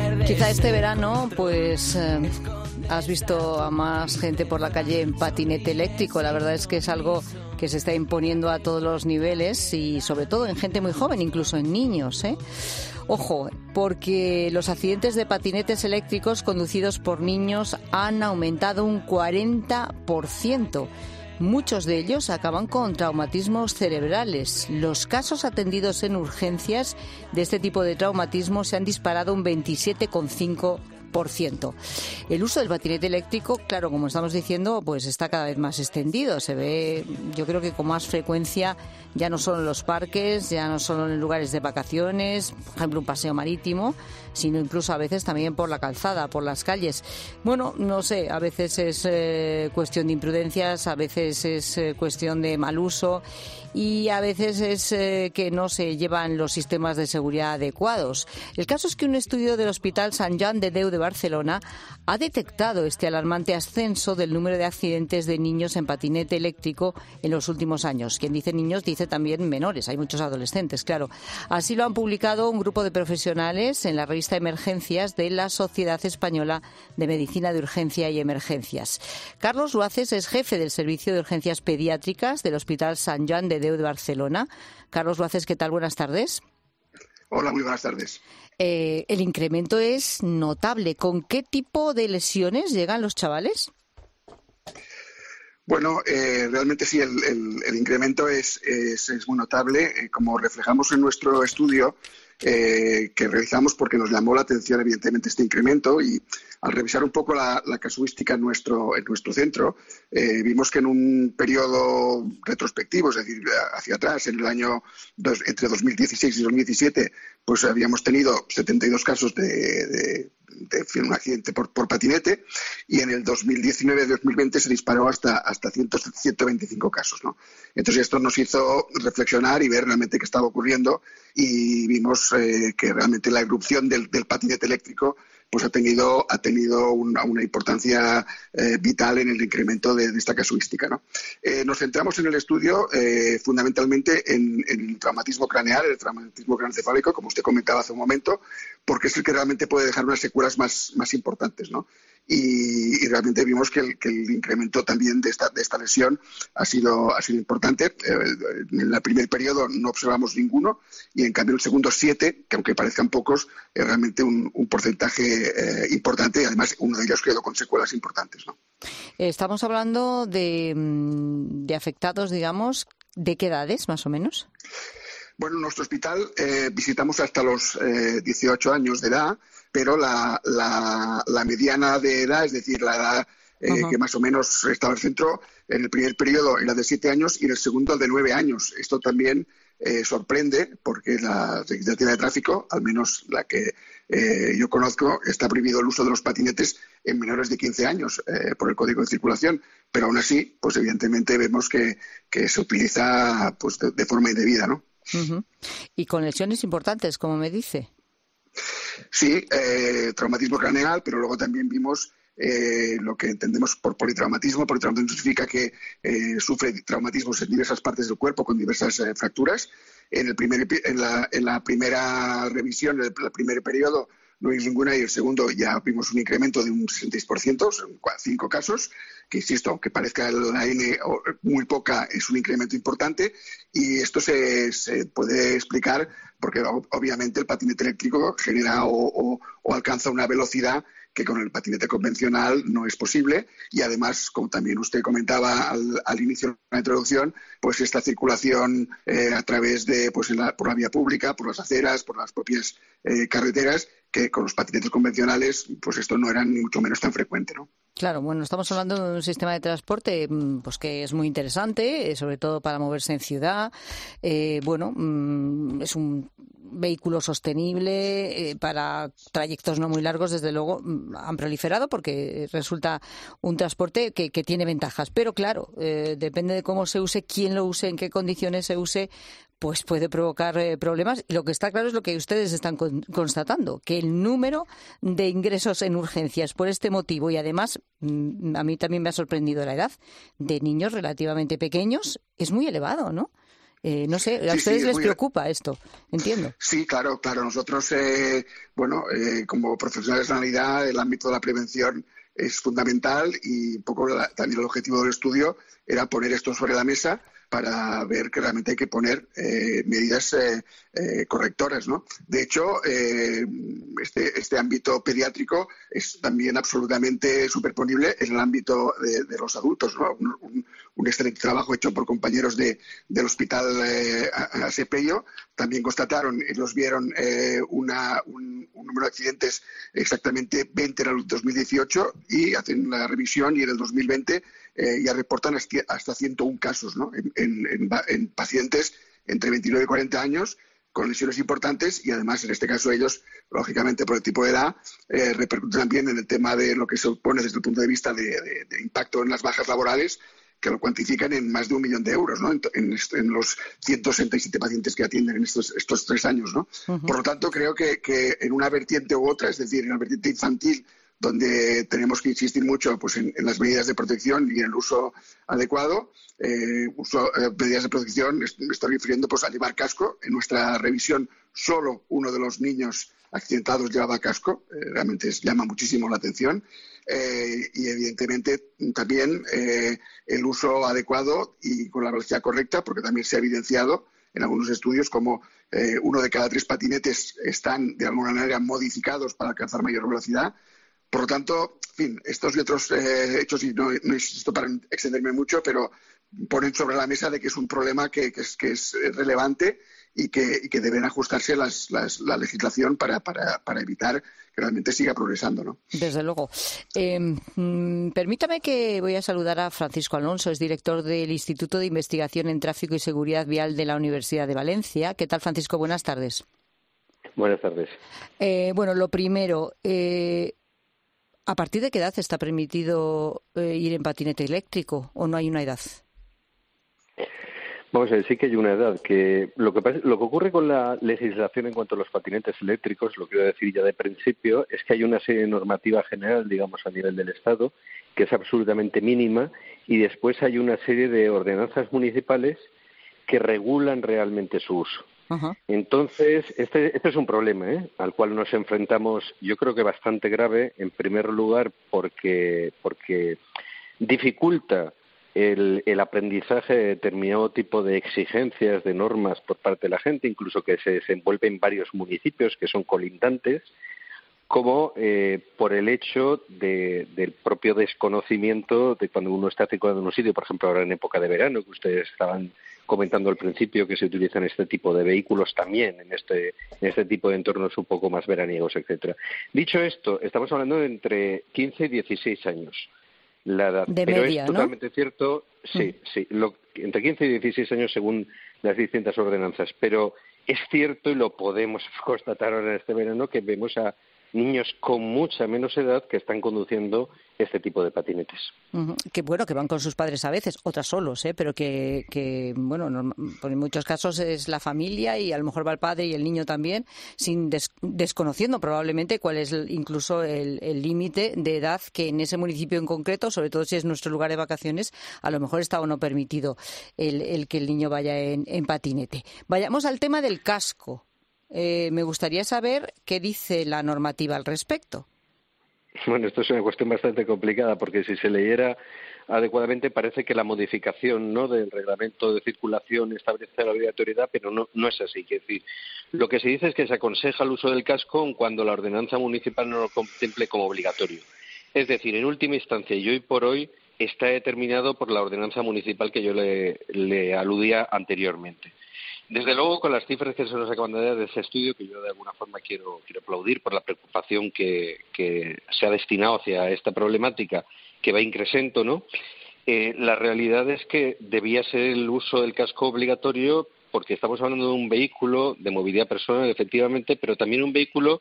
Quizá este verano, pues has visto a más gente por la calle en patinete eléctrico. La verdad es que es algo que se está imponiendo a todos los niveles y sobre todo en gente muy joven, incluso en niños, ¿eh? Ojo, porque los accidentes de patinetes eléctricos conducidos por niños han aumentado un 40%. Muchos de ellos acaban con traumatismos cerebrales. Los casos atendidos en urgencias de este tipo de traumatismo se han disparado un 27,5%. El uso del patinete eléctrico, claro, como estamos diciendo, pues está cada vez más extendido. Se ve, yo creo que con más frecuencia, ya no solo en los parques, ya no solo en lugares de vacaciones, por ejemplo un paseo marítimo, sino incluso a veces también por la calzada, por las calles. Bueno, no sé, a veces es cuestión de imprudencias, a veces es cuestión de mal uso y a veces es que no se llevan los sistemas de seguridad adecuados. El caso es que un estudio del Hospital Sant Joan de Déu de Barcelona ha detectado este alarmante ascenso del número de accidentes de niños en patinete eléctrico en los últimos años. Quien dice niños dice también menores, hay muchos adolescentes, claro. Así lo han publicado un grupo de profesionales en la revista Emergencias de la Sociedad Española de Medicina de Urgencia y Emergencias. Carlos Luaces es jefe del Servicio de Urgencias Pediátricas del Hospital Sant Joan de Déu de Barcelona. Carlos Luaces, ¿qué tal? Buenas tardes. Hola, muy buenas tardes. El incremento es notable. ¿Con qué tipo de lesiones llegan los chavales? Bueno, realmente sí, el incremento es muy notable. Como reflejamos en nuestro estudio que realizamos, porque nos llamó la atención evidentemente este incremento, y al revisar un poco la casuística en nuestro centro, vimos que en un periodo retrospectivo, es decir, hacia atrás, en el año entre 2016 y 2017, pues habíamos tenido 72 casos de un accidente por patinete, y en el 2019-2020 se disparó hasta 125 casos, ¿no? Entonces esto nos hizo reflexionar y ver realmente qué estaba ocurriendo, y vimos que realmente la irrupción del patinete eléctrico pues ha tenido una importancia vital en el incremento de esta casuística, ¿no? Nos centramos en el estudio fundamentalmente en el traumatismo craneal, el traumatismo craneoencefálico, como usted comentaba hace un momento, porque es el que realmente puede dejar unas secuelas más importantes, ¿no? Y realmente vimos que el incremento también de esta lesión ha sido importante. En el primer periodo no observamos ninguno, y en cambio en el segundo 7, que aunque parezcan pocos, es realmente un porcentaje importante, y además uno de ellos quedó con secuelas importantes, ¿no? Estamos hablando de afectados, digamos, ¿de qué edades más o menos? Bueno, en nuestro hospital visitamos hasta los 18 años de edad, pero la mediana de edad, es decir, la edad que más o menos estaba en el centro, en el primer periodo era de 7 años y en el segundo de 9 años. Esto también sorprende, porque la legislación de tráfico, al menos la que yo conozco, está prohibido el uso de los patinetes en menores de 15 años por el Código de Circulación, pero aún así, pues evidentemente vemos que se utiliza pues de forma indebida, ¿no? Uh-huh. Y con lesiones importantes, como me dice. Sí, traumatismo craneal, pero luego también vimos lo que entendemos por politraumatismo. Politraumatismo significa que sufre traumatismos en diversas partes del cuerpo con diversas fracturas. En la primera revisión, en el primer periodo, no vimos ninguna, y el segundo ya vimos un incremento de un 66%, son 5 casos, que insisto, aunque parezca la N muy poca, es un incremento importante, y esto se puede explicar porque obviamente el patinete eléctrico genera o alcanza una velocidad que con el patinete convencional no es posible, y además, como también usted comentaba al inicio de la introducción, pues esta circulación a través de por la vía pública, por las aceras, por las propias carreteras, que con los patinetes convencionales pues esto no era ni mucho menos tan frecuente, ¿no? Claro, bueno, estamos hablando de un sistema de transporte pues que es muy interesante, sobre todo para moverse en ciudad. Es un vehículo sostenible para trayectos no muy largos, desde luego han proliferado porque resulta un transporte que tiene ventajas. Pero claro, depende de cómo se use, quién lo use, en qué condiciones se use, pues puede provocar problemas. Y lo que está claro es lo que ustedes están constatando, que el número de ingresos en urgencias por este motivo, y además a mí también me ha sorprendido la edad de niños relativamente pequeños, es muy elevado, ¿no? No sé, ¿a Sí, ustedes sí, les preocupa esto? Entiendo. sí, claro. Nosotros, como profesionales de sanidad, el ámbito de la prevención es fundamental y un poco también el objetivo del estudio era poner esto sobre la mesa para ver que realmente hay que poner medidas correctoras, ¿no? De hecho, este ámbito pediátrico es también absolutamente superponible en el ámbito de los adultos, ¿no? Un excelente trabajo hecho por compañeros del Hospital Asepello. También constataron, ellos vieron un número de accidentes exactamente 20 en el 2018 y hacen la revisión y en el 2020 ya reportan hasta 101 casos, ¿no? En pacientes entre 29 y 40 años con lesiones importantes y además en este caso ellos, lógicamente por el tipo de edad, repercuten también en el tema de lo que se supone desde el punto de vista de impacto en las bajas laborales, que lo cuantifican en más de 1 millón de euros, ¿no? En los 167 pacientes que atienden en estos 3 años, ¿no? Uh-huh. Por lo tanto, creo que en una vertiente u otra, es decir, en la vertiente infantil, donde tenemos que insistir mucho pues, en las medidas de protección y en el uso adecuado. Medidas de protección, me estoy refiriendo pues, a llevar casco. En nuestra revisión, solo uno de los niños accidentados llevaba casco. Realmente llama muchísimo la atención. Y evidentemente también el uso adecuado y con la velocidad correcta, porque también se ha evidenciado en algunos estudios como 1 de cada 3 patinetes están de alguna manera modificados para alcanzar mayor velocidad. Por lo tanto, en fin, estos y otros hechos, y no insisto para extenderme mucho, pero ponen sobre la mesa de que es un problema que es relevante y que deben ajustarse la legislación para evitar que realmente siga progresando, ¿no? Desde luego. Permítame que voy a saludar a Francisco Alonso, es director del Instituto de Investigación en Tráfico y Seguridad Vial de la Universidad de Valencia. ¿Qué tal, Francisco? Buenas tardes. Buenas tardes. Bueno, lo primero, ¿a partir de qué edad está permitido ir en patinete eléctrico o no hay una edad? Vamos a ver, sí que hay una edad. Que lo que ocurre con la legislación en cuanto a los patinetes eléctricos, lo quiero decir ya de principio, es que hay una serie de normativa general, digamos, a nivel del Estado, que es absolutamente mínima, y después hay una serie de ordenanzas municipales que regulan realmente su uso. Uh-huh. Entonces, este es un problema al cual nos enfrentamos, yo creo que bastante grave, en primer lugar porque dificulta el aprendizaje de determinado tipo de exigencias, de normas por parte de la gente, incluso que se desenvuelve en varios municipios que son colindantes, como por el hecho del propio desconocimiento de cuando uno está circulando en un sitio, por ejemplo, ahora en época de verano, que ustedes estaban comentando al principio que se utilizan este tipo de vehículos también en este tipo de entornos un poco más veraniegos, etcétera. Dicho esto, estamos hablando de entre 15 y 16 años la edad, de pero media, es totalmente ¿no? cierto, sí, entre 15 y 16 años según las distintas ordenanzas, pero es cierto y lo podemos constatar ahora en este verano que vemos a niños con mucha menos edad que están conduciendo este tipo de patinetes. Uh-huh. Que bueno, que van con sus padres a veces, otras solos, pero que bueno, en muchos casos es la familia y a lo mejor va el padre y el niño también, desconociendo probablemente cuál es incluso el límite de edad que en ese municipio en concreto, sobre todo si es nuestro lugar de vacaciones, a lo mejor está o no permitido el que el niño vaya en patinete. Vayamos al tema del casco. Me gustaría saber qué dice la normativa al respecto. Bueno, esto es una cuestión bastante complicada porque si se leyera adecuadamente parece que la modificación, ¿no?, del reglamento de circulación establece la obligatoriedad, pero no es así. Es decir, lo que se dice es que se aconseja el uso del casco cuando la ordenanza municipal no lo contemple como obligatorio. Es decir, en última instancia y hoy por hoy está determinado por la ordenanza municipal que yo le aludía anteriormente. Desde luego, con las cifras que se nos acaban de dar de ese estudio, que yo de alguna forma quiero aplaudir por la preocupación que se ha destinado hacia esta problemática, que va increciendo, ¿no? La realidad es que debía ser el uso del casco obligatorio porque estamos hablando de un vehículo de movilidad personal, efectivamente, pero también un vehículo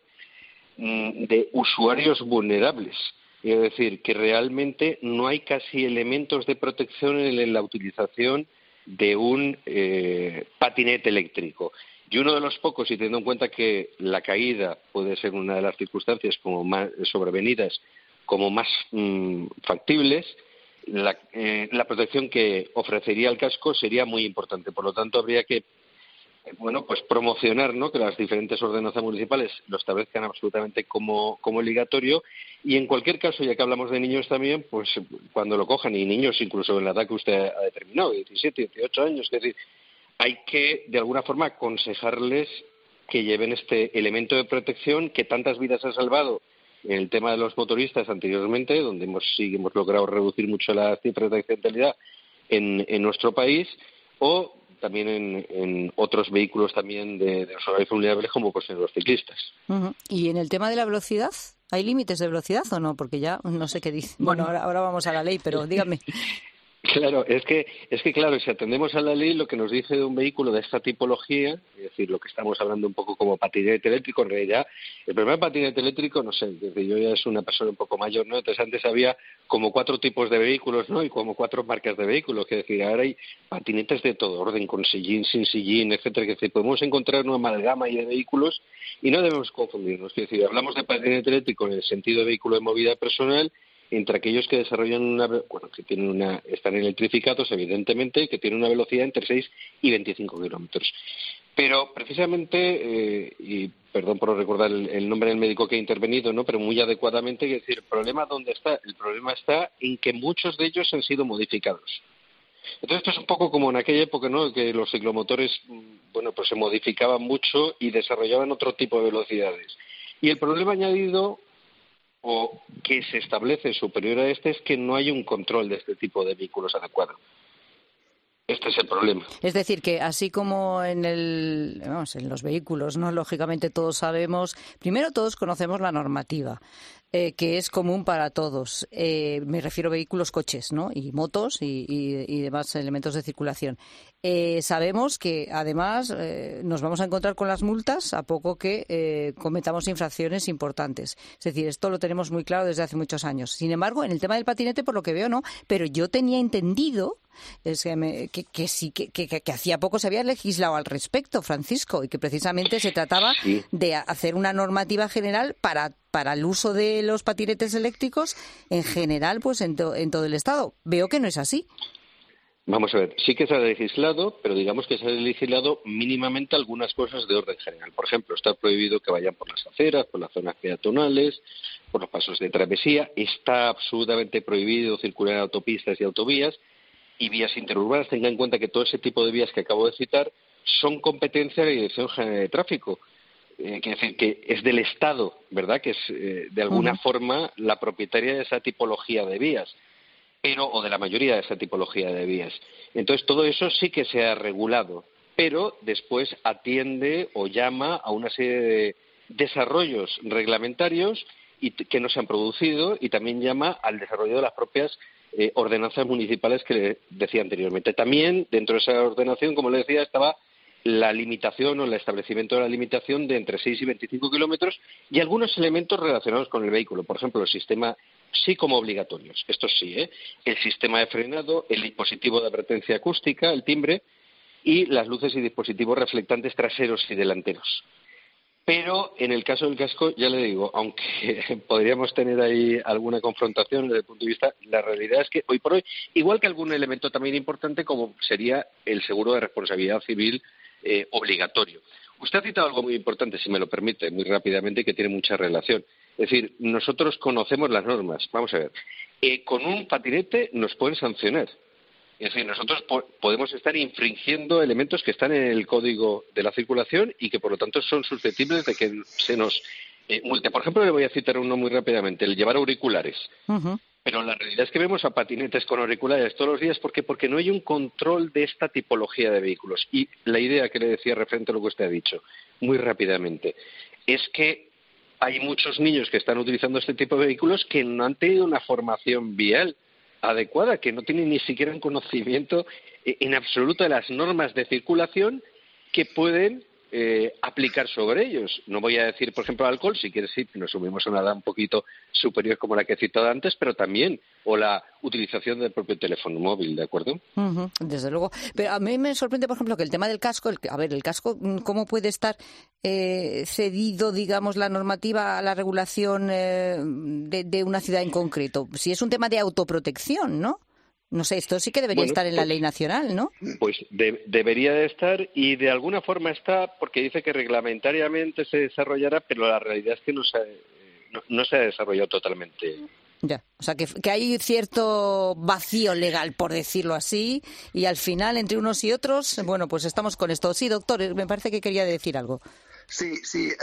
de usuarios vulnerables. Es decir, que realmente no hay casi elementos de protección en la utilización de un patinete eléctrico. Y uno de los pocos, y teniendo en cuenta que la caída puede ser una de las circunstancias como más sobrevenidas, como más factibles, la protección que ofrecería el casco sería muy importante. Por lo tanto, habría que pues promocionar, ¿no?, que las diferentes ordenanzas municipales lo establezcan absolutamente como obligatorio, y en cualquier caso, ya que hablamos de niños también, pues cuando lo cojan, y niños incluso en la edad que usted ha determinado, 17, 18 años, es decir, hay que de alguna forma aconsejarles que lleven este elemento de protección que tantas vidas ha salvado en el tema de los motoristas anteriormente, donde hemos logrado reducir mucho las cifras de accidentalidad en nuestro país, o también en otros vehículos también de usuarios vulnerables, como pues en los ciclistas. Uh-huh. ¿Y en el tema de la velocidad? ¿Hay límites de velocidad o no? Porque ya no sé qué dice. Bueno, ahora vamos a la ley, pero dígame. Claro, es que claro, si atendemos a la ley, lo que nos dice de un vehículo de esta tipología, es decir, lo que estamos hablando un poco como patinete eléctrico, en realidad, el primer patinete eléctrico, no sé, desde yo ya es una persona un poco mayor, ¿no? Entonces antes había como 4 tipos de vehículos, ¿no? Y como 4 marcas de vehículos, que decir, ahora hay patinetes de todo orden, con sillín, sin sillín, etcétera, que decir, podemos encontrar una amalgama de vehículos y no debemos confundirnos, es decir, hablamos de patinete eléctrico en el sentido de vehículo de movilidad personal, entre aquellos que desarrollan están electrificados, evidentemente, que tienen una velocidad entre 6 y 25 kilómetros. Pero precisamente, y perdón por recordar el nombre del médico que ha intervenido, ¿no?, pero muy adecuadamente, es decir, ¿el problema dónde está? El problema está en que muchos de ellos han sido modificados. Entonces esto es un poco como en aquella época, ¿no?, que los ciclomotores, pues se modificaban mucho y desarrollaban otro tipo de velocidades. Y el problema añadido, o que se establece superior a este, es que no hay un control de este tipo de vehículos adecuado. Este es el problema. Es decir, que así como en los vehículos, ¿no?, lógicamente todos conocemos la normativa, que es común para todos. Me refiero a vehículos, coches, ¿no?, y motos y demás elementos de circulación. Sabemos que, además, nos vamos a encontrar con las multas a poco que cometamos infracciones importantes. Es decir, esto lo tenemos muy claro desde hace muchos años. Sin embargo, en el tema del patinete, por lo que veo, no. Pero yo tenía entendido que hacía poco se había legislado al respecto, Francisco, y que precisamente se trataba de hacer una normativa general para el uso de los patinetes eléctricos en general, pues en todo el Estado. Veo que no es así. Vamos a ver, sí que se ha legislado, pero digamos que se ha legislado mínimamente algunas cosas de orden general. Por ejemplo, está prohibido que vayan por las aceras, por las zonas peatonales, por los pasos de travesía. Está absolutamente prohibido circular en autopistas y autovías y vías interurbanas. Tenga en cuenta que todo ese tipo de vías que acabo de citar son competencia de la Dirección General de Tráfico. Que es del Estado, ¿verdad?, que es de alguna forma la propietaria de esa tipología de vías, o de la mayoría de esa tipología de vías. Entonces, todo eso sí que se ha regulado, pero después atiende o llama a una serie de desarrollos reglamentarios que no se han producido, y también llama al desarrollo de las propias ordenanzas municipales que le decía anteriormente. También, dentro de esa ordenación, como le decía, estaba la limitación o el establecimiento de la limitación de entre 6 y 25 kilómetros y algunos elementos relacionados con el vehículo. Por ejemplo, el sistema, sí como obligatorios, esto sí, el sistema de frenado, el dispositivo de advertencia acústica, el timbre, y las luces y dispositivos reflectantes traseros y delanteros. Pero en el caso del casco, ya le digo, aunque podríamos tener ahí alguna confrontación desde el punto de vista, la realidad es que hoy por hoy, igual que algún elemento también importante como sería el seguro de responsabilidad civil obligatorio. Usted ha citado algo muy importante, si me lo permite, muy rápidamente, que tiene mucha relación. Es decir, nosotros conocemos las normas. Vamos a ver, con un patinete nos pueden sancionar. Es decir, nosotros podemos estar infringiendo elementos que están en el Código de la Circulación y que, por lo tanto, son susceptibles de que se nos multe. Por ejemplo, le voy a citar uno muy rápidamente, el llevar auriculares. Uh-huh. Pero la realidad es que vemos a patinetes con auriculares todos los días. ¿Por qué? Porque no hay un control de esta tipología de vehículos. Y la idea que le decía referente a lo que usted ha dicho, muy rápidamente, es que hay muchos niños que están utilizando este tipo de vehículos que no han tenido una formación vial adecuada, que no tienen ni siquiera un conocimiento en absoluto de las normas de circulación que pueden aplicar sobre ellos. No voy a decir, por ejemplo, alcohol, si quieres, sí, nos subimos a una edad un poquito superior como la que he citado antes, pero también, o la utilización del propio teléfono móvil, ¿de acuerdo? Uh-huh, desde luego. Pero a mí me sorprende, por ejemplo, que el tema del casco, el casco, ¿cómo puede estar cedido, digamos, la normativa a la regulación de una ciudad en concreto? Si es un tema de autoprotección, ¿no? No sé, esto sí que debería estar en la ley nacional, ¿no? Pues debería de estar, y de alguna forma está, porque dice que reglamentariamente se desarrollará, pero la realidad es que no se ha desarrollado totalmente. Ya, o sea, que hay cierto vacío legal, por decirlo así, y al final, entre unos y otros, bueno, pues estamos con esto. Sí, doctor, me parece que quería decir algo. Sí,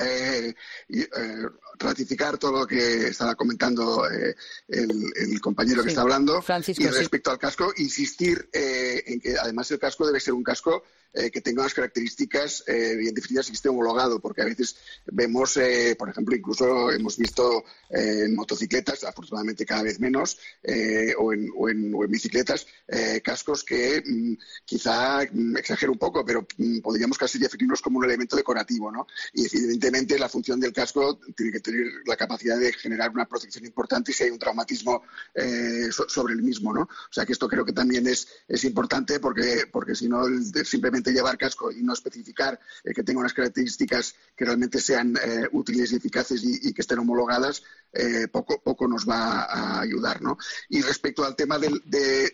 ratificar todo lo que estaba comentando el compañero que está hablando. Francisco, y respecto al casco, insistir en que además el casco debe ser un casco que tenga unas características bien definidas y que esté homologado, porque a veces vemos, por ejemplo, incluso hemos visto en motocicletas, afortunadamente cada vez menos, o en bicicletas, cascos que quizá exagero un poco, pero podríamos casi definirlos como un elemento decorativo, ¿no? Y evidentemente la función del casco tiene que tener la capacidad de generar una protección importante si hay un traumatismo sobre el mismo, ¿no? O sea que esto creo que también es importante porque si no, simplemente llevar casco y no especificar que tenga unas características que realmente sean útiles y eficaces y que estén homologadas, poco nos va a ayudar, ¿no? Y respecto al tema de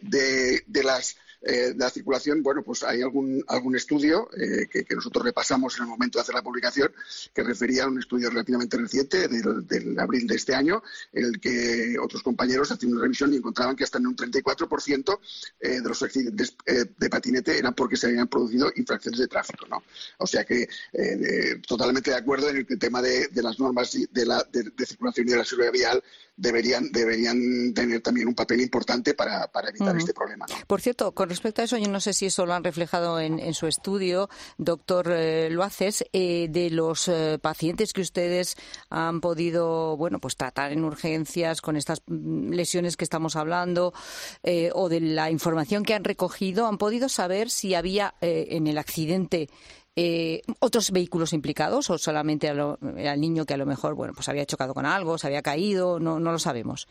la circulación, bueno, pues hay algún estudio que nosotros repasamos en el momento de hacer la publicación, que refería a un estudio relativamente reciente del abril de este año, en el que otros compañeros hacían una revisión y encontraban que hasta en un 34% de los accidentes de patinete eran porque se habían producido infracciones de tráfico, ¿no? O sea que totalmente de acuerdo en el que el tema de las normas de circulación y de la seguridad vial deberían tener también un papel importante para evitar este problema, ¿no? Por cierto, con respecto a eso, yo no sé si eso lo han reflejado en su estudio, doctor Luaces, de los pacientes que ustedes han podido, bueno, pues tratar en urgencias con estas lesiones que estamos hablando, o de la información que han recogido, ¿han podido saber si había en el accidente otros vehículos implicados o solamente al niño que a lo mejor, bueno, pues había chocado con algo, se había caído? No lo sabemos.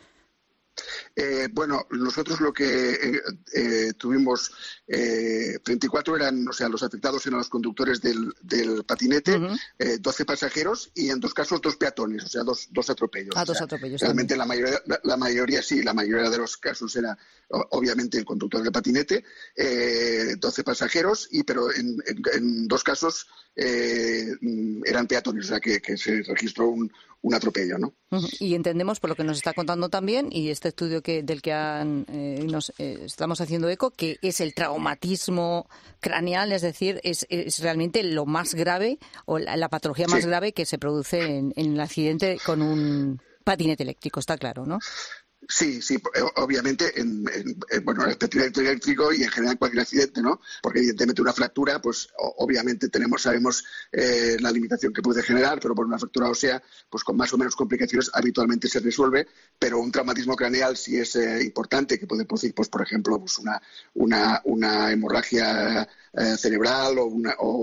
Bueno, nosotros lo que tuvimos 34 eran, o sea, los afectados eran los conductores del patinete, 12 pasajeros y en 2 casos 2 peatones, o sea, dos atropellos. Dos atropellos. Realmente la mayoría de los casos era obviamente el conductor del patinete, 12 pasajeros, pero en 2 casos eran peatones, o sea, que se registró un atropello, ¿no? Y entendemos, por lo que nos está contando también, y este estudio del que nos estamos haciendo eco, que es el traumatismo craneal, es decir, es realmente lo más grave, o la patología más grave que se produce en el accidente con un patinete eléctrico, está claro, ¿no? Sí, obviamente bueno, el patinete eléctrico y en general cualquier accidente, ¿no? Porque evidentemente una fractura, pues obviamente sabemos la limitación que puede generar, pero por una fractura ósea, pues con más o menos complicaciones habitualmente se resuelve, pero un traumatismo craneal sí es importante, que puede producir, pues por ejemplo, pues una hemorragia cerebral o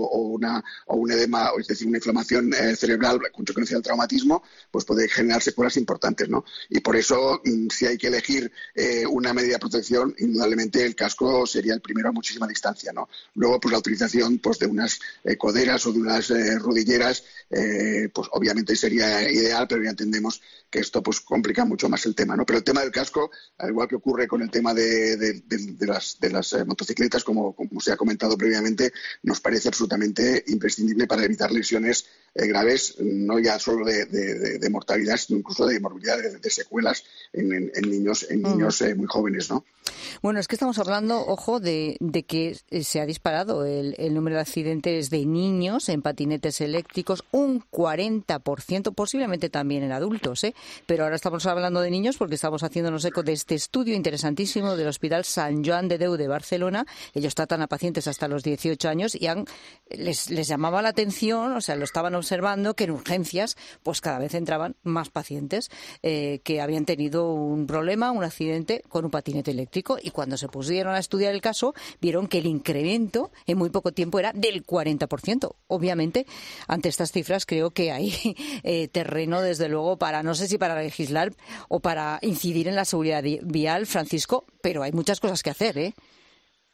un edema, es decir, una inflamación cerebral consecuencia del traumatismo, pues puede generar secuelas importantes, ¿no? Y por eso, si hay que elegir una medida de protección, indudablemente el casco sería el primero a muchísima distancia, ¿no? Luego, pues la utilización pues de unas coderas o de unas rodilleras, pues obviamente sería ideal, pero ya entendemos que esto pues complica mucho más el tema, ¿no? Pero el tema del casco, al igual que ocurre con el tema de las motocicletas, como se ha comentado previamente, nos parece absolutamente imprescindible para evitar lesiones graves, no ya solo de mortalidad, sino incluso de morbilidad, de secuelas en niños muy jóvenes, ¿no? Bueno, es que estamos hablando, ojo, de que se ha disparado el número de accidentes de niños en patinetes eléctricos, un 40%, posiblemente también en adultos, pero ahora estamos hablando de niños porque estamos haciéndonos eco de este estudio interesantísimo del Hospital Sant Joan de Déu de Barcelona. Ellos tratan a pacientes hasta los 18 años y les llamaba la atención, o sea, lo estaban observando, que en urgencias pues cada vez entraban más pacientes que habían tenido un problema, un accidente con un patinete eléctrico, y cuando se pusieron a estudiar el caso vieron que el incremento en muy poco tiempo era del 40%. Obviamente, ante estas cifras creo que hay terreno, desde luego, no sé si para legislar o para incidir en la seguridad vial, Francisco, pero hay muchas cosas que hacer, ¿eh?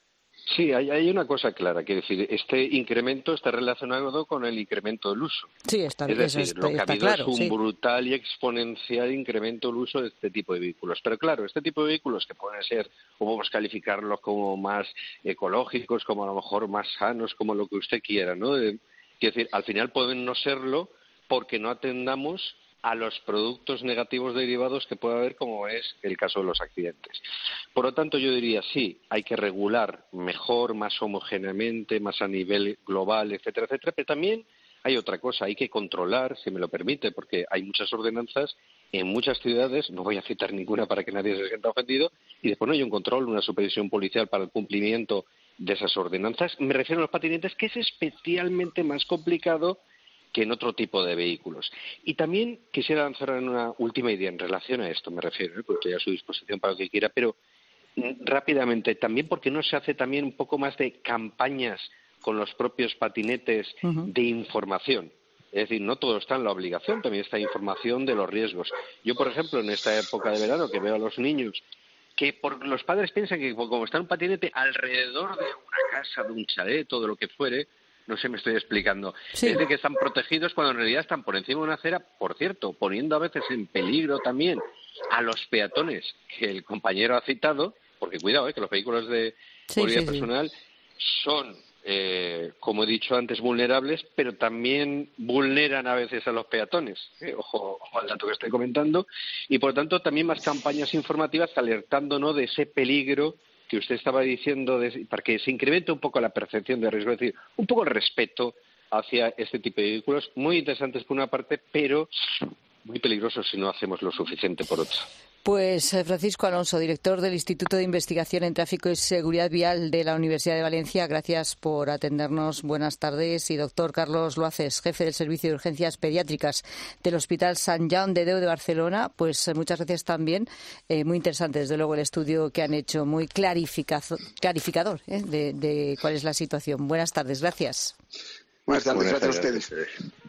Sí, hay una cosa clara, que decir, este incremento está relacionado con el incremento del uso. Sí, está, es decir, lo que ha habido claro, es un sí. brutal y exponencial incremento del uso de este tipo de vehículos. Pero claro, este tipo de vehículos que pueden ser, o podemos calificarlos como más ecológicos, como a lo mejor más sanos, como lo que usted quiera, ¿no? Quiero decir, al final pueden no serlo porque no atendamos a los productos negativos derivados que puede haber, como es el caso de los accidentes. Por lo tanto, yo diría, sí, hay que regular mejor, más homogéneamente, más a nivel global, etcétera, etcétera, pero también hay otra cosa, hay que controlar, si me lo permite, porque hay muchas ordenanzas en muchas ciudades, no voy a citar ninguna para que nadie se sienta ofendido, y después no hay un control, una supervisión policial para el cumplimiento de esas ordenanzas. Me refiero a los patinetes, que es especialmente más complicado que en otro tipo de vehículos. Y también quisiera lanzar una última idea en relación a esto, me refiero, porque estoy a su disposición para lo que quiera, pero rápidamente, también porque no se hace también un poco más de campañas con los propios patinetes de información. Es decir, no todo está en la obligación, también está información de los riesgos. Yo, por ejemplo, en esta época de verano que veo a los niños que los padres piensan que como está en un patinete alrededor de una casa, de un chalet, todo lo que fuere, no sé, me estoy explicando. Sí. Es de que están protegidos cuando en realidad están por encima de una acera, por cierto, poniendo a veces en peligro también a los peatones que el compañero ha citado, porque cuidado, que los vehículos de movilidad personal son, como he dicho antes, vulnerables, pero también vulneran a veces a los peatones. Ojo al dato que estoy comentando. Y por lo tanto también más campañas informativas alertándonos de ese peligro que usted estaba diciendo, para que se incremente un poco la percepción de riesgo, es decir, un poco el respeto hacia este tipo de vehículos, muy interesantes por una parte, pero muy peligrosos si no hacemos lo suficiente por otra. Pues Francisco Alonso, director del Instituto de Investigación en Tráfico y Seguridad Vial de la Universidad de Valencia, gracias por atendernos. Buenas tardes. Y doctor Carlos Loaces, jefe del Servicio de Urgencias Pediátricas del Hospital Sant Jaume de Déu de Barcelona, pues muchas gracias también. Muy interesante, desde luego, el estudio que han hecho, muy clarificador de cuál es la situación. Buenas tardes, gracias. Buenas tardes, gracias a ustedes.